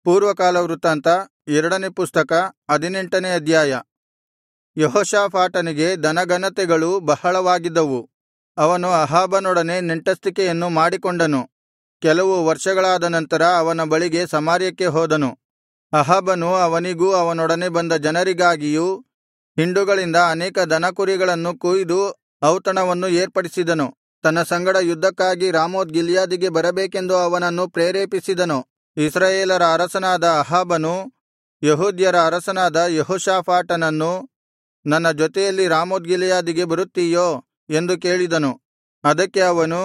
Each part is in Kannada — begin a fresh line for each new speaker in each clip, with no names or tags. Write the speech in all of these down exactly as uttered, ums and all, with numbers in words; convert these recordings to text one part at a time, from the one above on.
ಪೂರ್ವಕಾಲ ವೃತ್ತಾಂತ ಎರಡನೇ ಪುಸ್ತಕ ಹದಿನೆಂಟನೇ ಅಧ್ಯಾಯ. ಯೆಹೋಷಾಫಾಟನಿಗೆ ಧನಘನತೆಗಳು ಬಹಳವಾಗಿದ್ದವು. ಅವನು ಅಹಾಬನೊಡನೆ ನೆಂಟಸ್ಥಿಕೆಯನ್ನು ಮಾಡಿಕೊಂಡನು. ಕೆಲವು ವರ್ಷಗಳಾದ ನಂತರ ಅವನ ಬಳಿಗೆ ಸಮಾರ್ಯಕ್ಕೆ ಹೋದನು. ಅಹಾಬನು ಅವನಿಗೂ ಅವನೊಡನೆ ಬಂದ ಜನರಿಗಾಗಿಯೂ ಹಿಂಡುಗಳಿಂದ ಅನೇಕ ದನಕುರಿಗಳನ್ನು ಕೊಯ್ದು ಔತಣವನ್ನು ಏರ್ಪಡಿಸಿದನು. ತನ್ನ ಸಂಗಡ ಯುದ್ಧಕ್ಕಾಗಿ ರಾಮೋತ್ ಗಿಲ್ಯಾದಿಗೆ ಬರಬೇಕೆಂದು ಅವನನ್ನು ಪ್ರೇರೇಪಿಸಿದನು. ಇಸ್ರಾಯೇಲರ ಅರಸನಾದ ಅಹಾಬನು ಯೆಹೂದ್ಯರ ಅರಸನಾದ ಯೆಹೋಷಾಫಾಟನನ್ನು, ನನ್ನ ಜೊತೆಯಲ್ಲಿ ರಾಮೋತ್ ಗಿಲ್ಯಾದಿಗೆ ಬರುತ್ತೀಯೋ ಎಂದು ಕೇಳಿದನು. ಅದಕ್ಕೆ ಅವನು,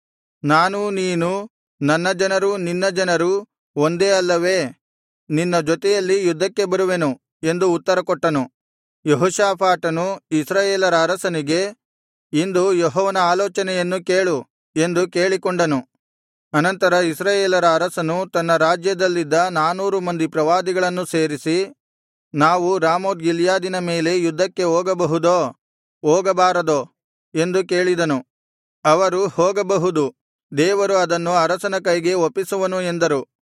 ನಾನೂ ನೀನೂ ನನ್ನ ಜನರೂ ನಿನ್ನ ಜನರೂ ಒಂದೇ ಅಲ್ಲವೇ? ನಿನ್ನ ಜೊತೆಯಲ್ಲಿ ಯುದ್ಧಕ್ಕೆ ಬರುವೆನು ಎಂದು ಉತ್ತರಕೊಟ್ಟನು. ಯೆಹೋಷಾಫಾಟನು ಇಸ್ರಾಯೇಲರ ಅರಸನಿಗೆ, ಇಂದು ಯೆಹೋವನ ಆಲೋಚನೆಯನ್ನು ಕೇಳು ಎಂದು ಕೇಳಿಕೊಂಡನು. ಅನಂತರ ಇಸ್ರಾಯೇಲರ ಅರಸನು ತನ್ನ ರಾಜ್ಯದಲ್ಲಿದ್ದ ನಾನೂರು ಮಂದಿ ಪ್ರವಾದಿಗಳನ್ನು ಸೇರಿಸಿ, ನಾವು ರಾಮೋತ್ ಗಿಲ್ಯಾದಿನ ಮೇಲೆ ಯುದ್ಧಕ್ಕೆ ಹೋಗಬಹುದೋ ಹೋಗಬಾರದೋ ಎಂದು ಕೇಳಿದನು. ಅವರು, ಹೋಗಬಹುದು, ದೇವರು ಅದನ್ನು ಅರಸನ ಕೈಗೆ ಒಪ್ಪಿಸುವನು ಎಂದರು.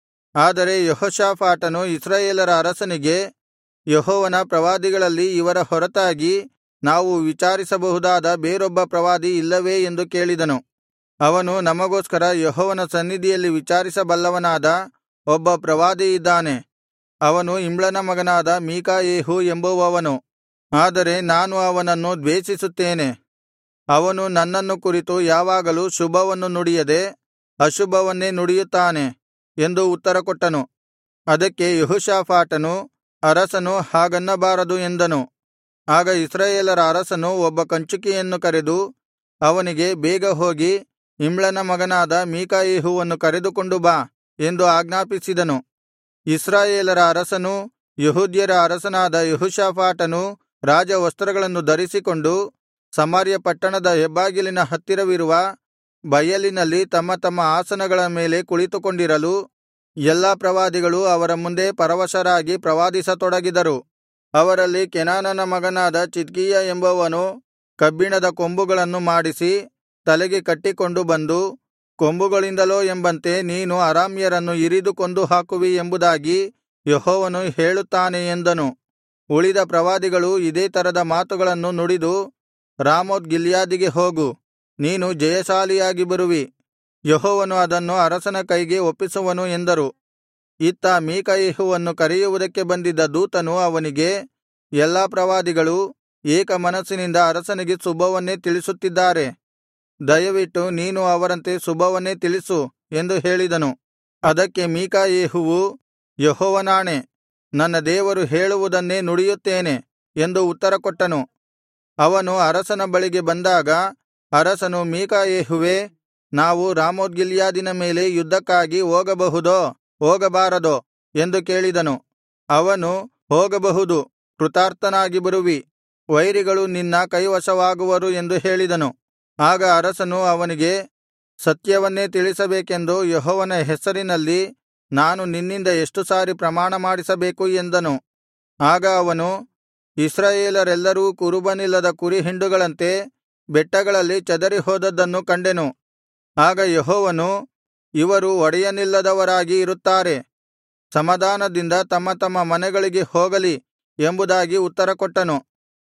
ಆದರೆ ಯೆಹೋಷಾಫಾಟನು ಇಸ್ರಾಯೇಲರ ಅರಸನಿಗೆ, ಯೆಹೋವನ ಪ್ರವಾದಿಗಳಲ್ಲಿ ಇವರ ಹೊರತಾಗಿ ನಾವು ವಿಚಾರಿಸಬಹುದಾದ ಬೇರೊಬ್ಬ ಪ್ರವಾದಿ ಇಲ್ಲವೇ ಎಂದು ಕೇಳಿದನು. ಅವನು, ನಮಗೋಸ್ಕರ ಯೆಹೋವನ ಸನ್ನಿಧಿಯಲ್ಲಿ ವಿಚಾರಿಸಬಲ್ಲವನಾದ ಒಬ್ಬ ಪ್ರವಾದಿ ಇದ್ದಾನೆ. ಅವನು ಇಮ್ಲನ ಮಗನಾದ ಮೀಕಾಯೆಹು ಎಂಬುವವನು. ಆದರೆ ನಾನು ಅವನನ್ನು ದ್ವೇಷಿಸುತ್ತೇನೆ. ಅವನು ನನ್ನನ್ನು ಕುರಿತು ಯಾವಾಗಲೂ ಶುಭವನ್ನು ನುಡಿಯದೆ ಅಶುಭವನ್ನೇ ನುಡಿಯುತ್ತಾನೆ ಎಂದು ಉತ್ತರಕೊಟ್ಟನು. ಅದಕ್ಕೆ ಯೆಹೋಷಾಫಾಟನು, ಅರಸನು ಹಾಗನ್ನಬಾರದು ಎಂದನು. ಆಗ ಇಸ್ರಾಯೇಲರ ಅರಸನು ಒಬ್ಬ ಕಂಚುಕಿಯನ್ನು ಕರೆದು ಅವನಿಗೆ, ಬೇಗ ಹೋಗಿ ಇಮ್ಲನ ಮಗನಾದ ಮೀಕಾಯೆಹುವನ್ನು ಕರೆದುಕೊಂಡು ಬಾ ಎಂದು ಆಜ್ಞಾಪಿಸಿದನು. ಇಸ್ರಾಯೇಲರ ಅರಸನೂ ಯೆಹೂದ್ಯರ ಅರಸನಾದ ಯೆಹೋಷಾಫಾಟನೂ ರಾಜವಸ್ತ್ರಗಳನ್ನು ಧರಿಸಿಕೊಂಡು ಸಮಾರ್ಯ ಪಟ್ಟಣದ ಹೆಬ್ಬಾಗಿಲಿನ ಹತ್ತಿರವಿರುವ ಬಯಲಿನಲ್ಲಿ ತಮ್ಮ ತಮ್ಮ ಆಸನಗಳ ಮೇಲೆ ಕುಳಿತುಕೊಂಡಿರಲು, ಎಲ್ಲಾ ಪ್ರವಾದಿಗಳು ಅವರ ಮುಂದೆ ಪರವಶರಾಗಿ ಪ್ರವಾದಿಸತೊಡಗಿದರು. ಅವರಲ್ಲಿ ಕೆನಾನನ ಮಗನಾದ ಚಿದ್ಕೀಯ ಎಂಬುವನು ಕಬ್ಬಿಣದ ಕೊಂಬುಗಳನ್ನು ಮಾಡಿಸಿ ತಲೆಗೆ ಕಟ್ಟಿಕೊಂಡು ಬಂದು, ಕೊಂಬುಗಳಿಂದಲೋ ಎಂಬಂತೆ ನೀನು ಅರಾಮ್ಯರನ್ನು ಇರಿದು ಕೊಂದು ಹಾಕುವಿ ಎಂಬುದಾಗಿ ಯೆಹೋವನು ಹೇಳುತ್ತಾನೆ ಎಂದನು. ಉಳಿದ ಪ್ರವಾದಿಗಳು ಇದೇ ತರದ ಮಾತುಗಳನ್ನು ನುಡಿದು, ರಾಮೋತ್ ಗಿಲ್ಯಾದಿಗೆ ಹೋಗು, ನೀನು ಜಯಶಾಲಿಯಾಗಿ ಬರುವಿ, ಯೆಹೋವನು ಅದನ್ನು ಅರಸನ ಕೈಗೆ ಒಪ್ಪಿಸುವನು ಎಂದರು. ಇತ್ತ ಮೀಕಾಯೆಹುವನ್ನು ಕರೆಯುವುದಕ್ಕೆ ಬಂದಿದ್ದ ದೂತನು ಅವನಿಗೆ, ಎಲ್ಲಾ ಪ್ರವಾದಿಗಳು ಏಕ ಮನಸ್ಸಿನಿಂದ ಅರಸನಿಗೆ ಶುಭವನ್ನೇ ತಿಳಿಸುತ್ತಿದ್ದಾರೆ. ದಯವಿಟ್ಟು ನೀನು ಅವರಂತೆ ಶುಭವನ್ನೇ ತಿಳಿಸು ಎಂದು ಹೇಳಿದನು. ಅದಕ್ಕೆ ಮೀಕಾಯೆಹುವು, ಯೆಹೋವನಾಣೆ, ನನ್ನ ದೇವರು ಹೇಳುವುದನ್ನೇ ನುಡಿಯುತ್ತೇನೆ ಎಂದು ಉತ್ತರಕೊಟ್ಟನು. ಅವನು ಅರಸನ ಬಳಿಗೆ ಬಂದಾಗ ಅರಸನು, ಮೀಕಾಯೆಹುವೇ, ನಾವು ರಾಮೋತ್ ಗಿಲ್ಯಾದಿನ ಮೇಲೆ ಯುದ್ಧಕ್ಕಾಗಿ ಹೋಗಬಹುದೋ ಹೋಗಬಾರದೋ ಎಂದು ಕೇಳಿದನು. ಅವನು, ಹೋಗಬಹುದು, ಕೃತಾರ್ಥನಾಗಿ ಬರುವಿ, ವೈರಿಗಳು ನಿನ್ನ ಕೈವಶವಾಗುವರು ಎಂದು ಹೇಳಿದನು. ಆಗ ಅರಸನು ಅವನಿಗೆ, ಸತ್ಯವನ್ನೇ ತಿಳಿಸಬೇಕೆಂದು ಯೆಹೋವನ ಹೆಸರಿನಲ್ಲಿ ನಾನು ನಿನ್ನಿಂದ ಎಷ್ಟು ಸಾರಿ ಪ್ರಮಾಣ ಮಾಡಿಸಬೇಕು ಎಂದನು. ಆಗ ಅವನು, ಇಸ್ರಾಯೇಲರೆಲ್ಲರೂ ಕುರುಬನಿಲ್ಲದ ಕುರಿಹಿಂಡುಗಳಂತೆ ಬೆಟ್ಟಗಳಲ್ಲಿ ಚದರಿ ಹೋದದ್ದನ್ನು ಕಂಡೆನು. ಆಗ ಯೆಹೋವನು, ಇವರು ಒಡೆಯನಿಲ್ಲದವರಾಗಿ ಇರುತ್ತಾರೆ, ಸಮಾಧಾನದಿಂದ ತಮ್ಮ ತಮ್ಮ ಮನೆಗಳಿಗೆ ಹೋಗಲಿ ಎಂಬುದಾಗಿ ಉತ್ತರಕೊಟ್ಟನು.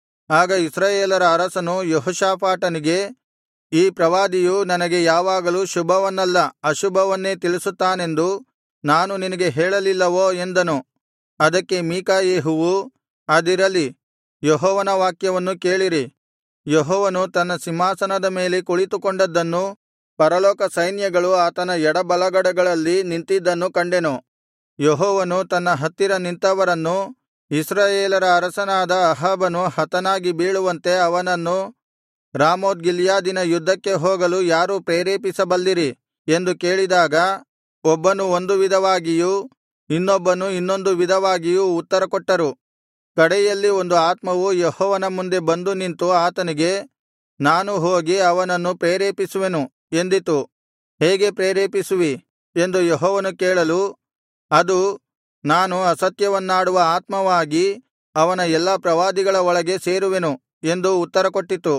ಆಗ ಇಸ್ರಾಯೇಲರ ಅರಸನು ಯೆಹೋಷಾಫಾಟನಿಗೆ, ಈ ಪ್ರವಾದಿಯು ನನಗೆ ಯಾವಾಗಲೂ ಶುಭವನ್ನಲ್ಲ ಅಶುಭವನ್ನೇ ತಿಳಿಸುತ್ತಾನೆಂದು ನಾನು ನಿನಗೆ ಹೇಳಲಿಲ್ಲವೋ ಎಂದನು. ಅದಕ್ಕೆ ಮೀಕಾಯೆಹುವು, ಅದಿರಲಿ, ಯೆಹೋವನ ವಾಕ್ಯವನ್ನು ಕೇಳಿರಿ. ಯೆಹೋವನು ತನ್ನ ಸಿಂಹಾಸನದ ಮೇಲೆ ಕುಳಿತುಕೊಂಡದ್ದನ್ನು, ಪರಲೋಕ ಸೈನ್ಯಗಳು ಆತನ ಎಡಬಲಗಡೆಗಳಲ್ಲಿ ನಿಂತಿದ್ದನ್ನು ಕಂಡೆನು. ಯೆಹೋವನು ತನ್ನ ಹತ್ತಿರ ನಿಂತವರನ್ನು, ಇಸ್ರಾಯೇಲರ ಅರಸನಾದ ಅಹಾಬನು ಹತನಾಗಿ ಬೀಳುವಂತೆ ಅವನನ್ನು ರಾಮೋತ್ ಗಿಲ್ಯಾದಿನ ಯುದ್ಧಕ್ಕೆ ಹೋಗಲು ಯಾರು ಪ್ರೇರೇಪಿಸಬಲ್ಲಿರಿ ಎಂದು ಕೇಳಿದಾಗ, ಒಬ್ಬನು ಒಂದು ವಿಧವಾಗಿಯೂ ಇನ್ನೊಬ್ಬನು ಇನ್ನೊಂದು ವಿಧವಾಗಿಯೂ ಉತ್ತರಕೊಟ್ಟರು. ಕಡೆಯಲ್ಲಿ ಒಂದು ಆತ್ಮವು ಯೆಹೋವನ ಮುಂದೆ ಬಂದು ನಿಂತು ಆತನಿಗೆ, ನಾನು ಹೋಗಿ ಅವನನ್ನು ಪ್ರೇರೇಪಿಸುವೆನು ಎಂದಿತು. ಹೇಗೆ ಪ್ರೇರೇಪಿಸುವಿ ಎಂದು ಯೆಹೋವನು ಕೇಳಲು, ಅದು, ನಾನು ಅಸತ್ಯವನ್ನಾಡುವ ಆತ್ಮವಾಗಿ ಅವನ ಎಲ್ಲಾ ಪ್ರವಾದಿಗಳ ಒಳಗೆ ಸೇರುವೆನು ಎಂದು ಉತ್ತರಕೊಟ್ಟಿತು.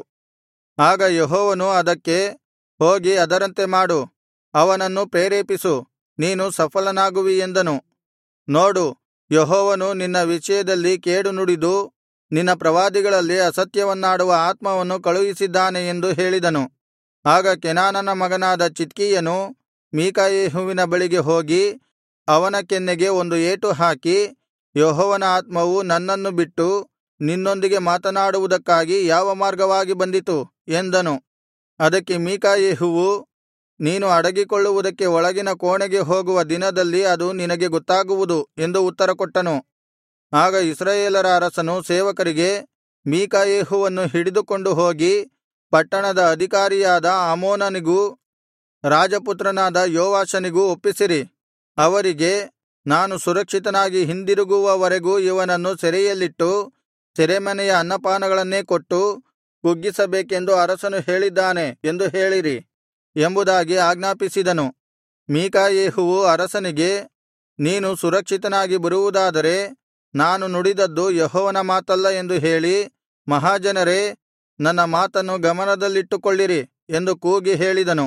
ಆಗ ಯೆಹೋವನು ಅದಕ್ಕೆ, ಹೋಗಿ ಅದರಂತೆ ಮಾಡು, ಅವನನ್ನು ಪ್ರೇರೇಪಿಸು, ನೀನು ಸಫಲನಾಗುವಿ ಎಂದನು. ನೋಡು, ಯೆಹೋವನು ನಿನ್ನ ವಿಷಯದಲ್ಲಿ ಕೇಡು ನುಡಿದು ನಿನ್ನ ಪ್ರವಾದಿಗಳಲ್ಲಿ ಅಸತ್ಯವನ್ನಾಡುವ ಆತ್ಮವನ್ನು ಕಳುಹಿಸಿದ್ದಾನೆ ಎಂದು ಹೇಳಿದನು. ಆಗ ಕೆನಾನನ ಮಗನಾದ ಚಿದ್ಕೀಯನು ಮೀಕಾಯೆಹುವಿನ ಬಳಿಗೆ ಹೋಗಿ ಅವನ ಕೆನ್ನೆಗೆ ಒಂದು ಏಟು ಹಾಕಿ, ಯೆಹೋವನ ಆತ್ಮವು ನನ್ನನ್ನು ಬಿಟ್ಟು ನಿನ್ನೊಂದಿಗೆ ಮಾತನಾಡುವುದಕ್ಕಾಗಿ ಯಾವ ಮಾರ್ಗವಾಗಿ ಬಂದಿತು ಎಂದನು. ಅದಕ್ಕೆ ಮೀಕಾಯೆಹುವು, ನೀನು ಅಡಗಿಕೊಳ್ಳುವುದಕ್ಕೆ ಒಳಗಿನ ಕೋಣೆಗೆ ಹೋಗುವ ದಿನದಲ್ಲಿ ಅದು ನಿನಗೆ ಗೊತ್ತಾಗುವುದು ಎಂದು ಉತ್ತರಕೊಟ್ಟನು. ಆಗ ಇಸ್ರಾಯೇಲರ ಅರಸನು ಸೇವಕರಿಗೆ, ಮೀಕಾಯೆಹುವನ್ನು ಹಿಡಿದುಕೊಂಡು ಹೋಗಿ ಪಟ್ಟಣದ ಅಧಿಕಾರಿಯಾದ ಆಮೋನನಿಗೂ ರಾಜಪುತ್ರನಾದ ಯೋವಾಷನಿಗೂ ಒಪ್ಪಿಸಿರಿ. ಅವರಿಗೆ, ನಾನು ಸುರಕ್ಷಿತನಾಗಿ ಹಿಂದಿರುಗುವವರೆಗೂ ಇವನನ್ನು ಸೆರೆಯಲ್ಲಿಟ್ಟು ಸೆರೆಮನೆಯ ಅನ್ನಪಾನಗಳನ್ನೇ ಕೊಟ್ಟು ಕುಗ್ಗಿಸಬೇಕೆಂದು ಅರಸನು ಹೇಳಿದ್ದಾನೆ ಎಂದು ಹೇಳಿರಿ ಎಂಬುದಾಗಿ ಆಜ್ಞಾಪಿಸಿದನು. ಮೀಕಾಯೆಹುವು ಅರಸನಿಗೆ, ನೀನು ಸುರಕ್ಷಿತನಾಗಿ ಬರುವುದಾದರೆ ನಾನು ನುಡಿದದ್ದು ಯೆಹೋವನ ಮಾತಲ್ಲ ಎಂದು ಹೇಳಿ, ಮಹಾಜನರೇ, ನನ್ನ ಮಾತನ್ನು ಗಮನದಲ್ಲಿಟ್ಟುಕೊಳ್ಳಿರಿ ಎಂದು ಕೂಗಿ ಹೇಳಿದನು.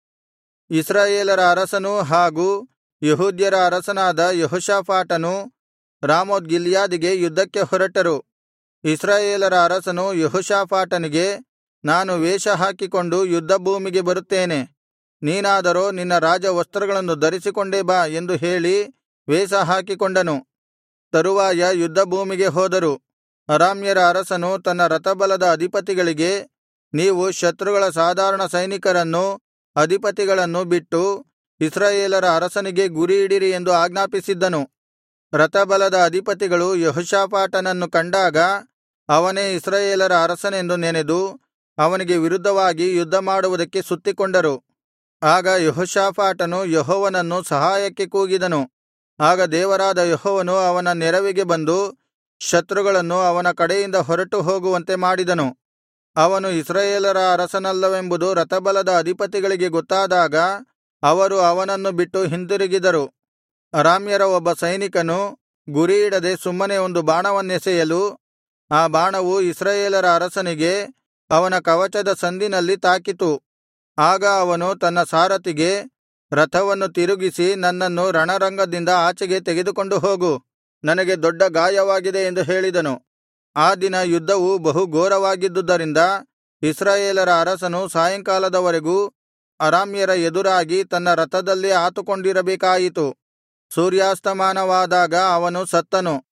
ಇಸ್ರಾಯೇಲರ ಅರಸನೂ ಹಾಗೂ ಯೆಹೂದ್ಯರ ಅರಸನಾದ ಯೆಹೋಷಾಫಾಟನು ರಾಮೋತ್ ಗಿಲ್ಯಾದಿಗೆ ಯುದ್ಧಕ್ಕೆ ಹೊರಟರು. ಇಸ್ರಾಯೇಲರ ಅರಸನು ಯೆಹೋಷಾಫಾಟನಿಗೆ, ನಾನು ವೇಷ ಹಾಕಿಕೊಂಡು ಯುದ್ಧಭೂಮಿಗೆ ಬರುತ್ತೇನೆ, ನೀನಾದರೋ ನಿನ್ನ ರಾಜವಸ್ತ್ರಗಳನ್ನು ಧರಿಸಿಕೊಂಡೇ ಬಾ ಎಂದು ಹೇಳಿ ವೇಷ ಹಾಕಿಕೊಂಡನು. ತರುವಾಯ ಯುದ್ಧಭೂಮಿಗೆ ಹೋದರು. ಅರಾಮ್ಯರ ಅರಸನು ತನ್ನ ರಥಬಲದ ಅಧಿಪತಿಗಳಿಗೆ, ನೀವು ಶತ್ರುಗಳ ಸಾಧಾರಣ ಸೈನಿಕರನ್ನೂ ಅಧಿಪತಿಗಳನ್ನು ಬಿಟ್ಟು ಇಸ್ರಾಯೇಲರ ಅರಸನಿಗೆ ಗುರಿಯಿಡಿರಿ ಎಂದು ಆಜ್ಞಾಪಿಸಿದ್ದನು. ರಥಬಲದ ಅಧಿಪತಿಗಳು ಯೆಹೋಷಾಫಾಟನನ್ನು ಕಂಡಾಗ ಅವನೇ ಇಸ್ರಾಯೇಲರ ಅರಸನೆಂದು ನೆನೆದು ಅವನಿಗೆ ವಿರುದ್ಧವಾಗಿ ಯುದ್ಧಮಾಡುವುದಕ್ಕೆ ಸುತ್ತಿಕೊಂಡರು. ಆಗ ಯೆಹೋಷಾಫಾಟನು ಯೆಹೋವನನ್ನು ಸಹಾಯಕ್ಕೆ ಕೂಗಿದನು. ಆಗ ದೇವರಾದ ಯೆಹೋವನು ಅವನ ನೆರವಿಗೆ ಬಂದು ಶತ್ರುಗಳನ್ನು ಅವನ ಕಡೆಯಿಂದ ಹೊರಟು ಹೋಗುವಂತೆ ಮಾಡಿದನು. ಅವನು ಇಸ್ರಾಯೇಲರ ಅರಸನಲ್ಲವೆಂಬುದು ರಥಬಲದ ಅಧಿಪತಿಗಳಿಗೆ ಗೊತ್ತಾದಾಗ ಅವರು ಅವನನ್ನು ಬಿಟ್ಟು ಹಿಂದಿರುಗಿದರು. ಅರಾಮ್ಯರ ಒಬ್ಬ ಸೈನಿಕನು ಗುರಿಯಿಡದೆ ಸುಮ್ಮನೆ ಒಂದು ಬಾಣವನ್ನೆಸೆಯಲು ಆ ಬಾಣವು ಇಸ್ರಾಯೇಲರ ಅರಸನಿಗೆ ಅವನ ಕವಚದ ಸಂದಿನಲ್ಲಿ ತಾಕಿತು. ಆಗ ಅವನು ತನ್ನ ಸಾರಥಿಗೆ, ರಥವನ್ನು ತಿರುಗಿಸಿ ನನ್ನನ್ನು ರಣರಂಗದಿಂದ ಆಚೆಗೆ ತೆಗೆದುಕೊಂಡು ಹೋಗು, ನನಗೆ ದೊಡ್ಡ ಗಾಯವಾಗಿದೆ ಎಂದು ಹೇಳಿದನು. ಆ ದಿನ ಯುದ್ಧವು ಬಹು ಘೋರವಾಗಿದ್ದುದರಿಂದ ಇಸ್ರಾಯೇಲರ ಅರಸನು ಸಾಯಂಕಾಲದವರೆಗೂ ಅರಾಮ್ಯರ ಎದುರಾಗಿ ತನ್ನ ರಥದಲ್ಲೇ ಆತುಕೊಂಡಿರಬೇಕಾಯಿತು. ಸೂರ್ಯಾಸ್ತಮಾನವಾದಾಗ ಅವನು ಸತ್ತನು.